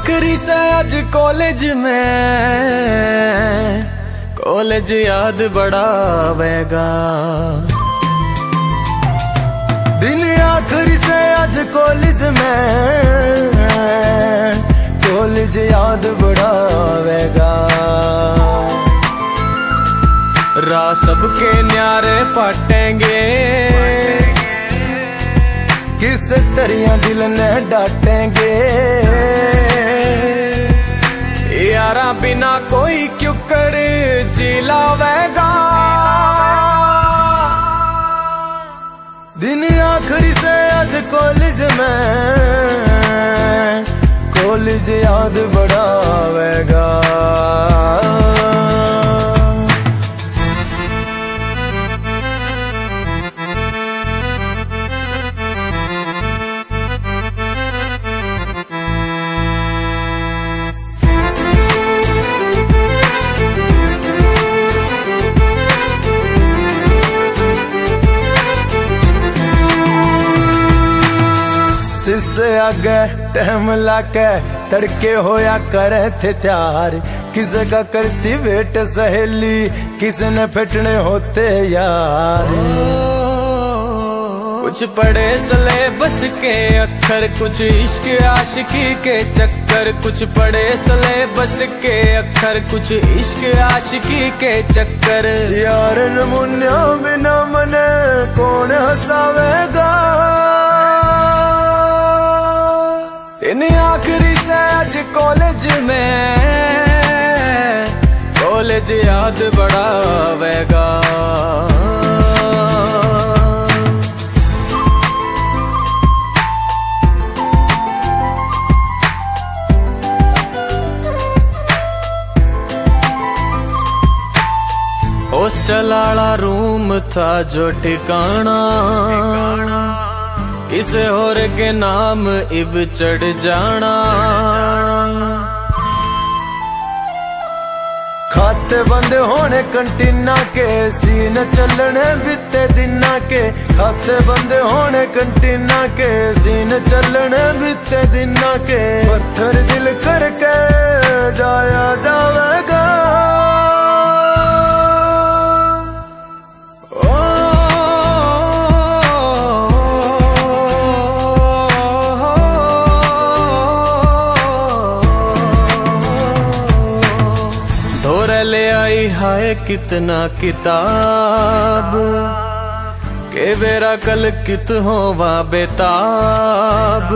आखिरी से आज कॉलेज में, कॉलेज याद बड़ा आवेगा। दिन आखिरी से आज कॉलेज में, कॉलेज याद बड़ा आवेगा। राह सबके न्यारे पाटेंगे, किस तरिया दिल ने डांटेंगे। यारा बिना कोई क्यों कर जिलावेगा। दिन आखिरी से आज कॉलेज में, कॉलेज याद बड़ा आवेगा। से आगे टाइम लाके तड़के होया करे थे तैयार। किसे का करती वेट सहेली, किसे ने फिटने होते यार। कुछ पढ़े सिलेबस के अक्षर, कुछ इश्क आशिकी के चक्कर। कुछ पढ़े सिलेबस के अक्षर, कुछ इश्क आशिकी के चक्कर। यार नमूनिया बिना मने कौन हंसावेगा। इन आखिरी से आज कॉलेज में, कॉलेज याद बड़ा आवेगा। हॉस्टल वाला रूम था जो ठिकाना, इसे और के नाम इब चढ़ जाना। खाते बंद होने कंटीना के, सीन चलने बीते दिना के। खाते बंद होने कंटीना के, सीन चलने बीते दिना के। पत्थर दिल करके जाया जावेगा। ले आई हाय कितना किताब, के बेरा कल कित होवा बेताब।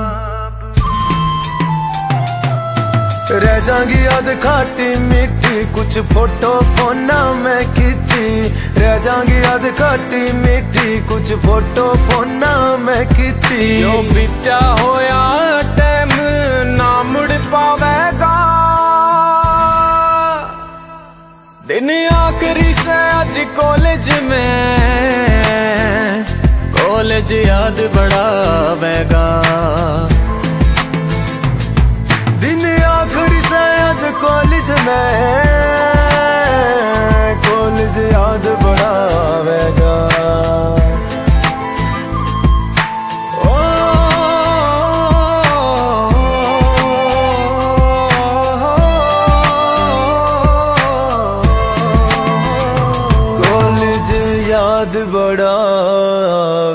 रह जाएंगी याद खाटी मीठी, कुछ फोटो फोना में खींची। रह जाएंगी याद खाटी मीठी, कुछ फोटो फोना में खींची। जो बीता होया टाइम ना मुड़ पावेगा। दिन आखिरी से आज कॉलेज में, कॉलेज याद बड़ा आवेगा। दिन आखिरी से आज कॉलेज में, कॉलेज याद बड़ा आवेगा। याद बड़ा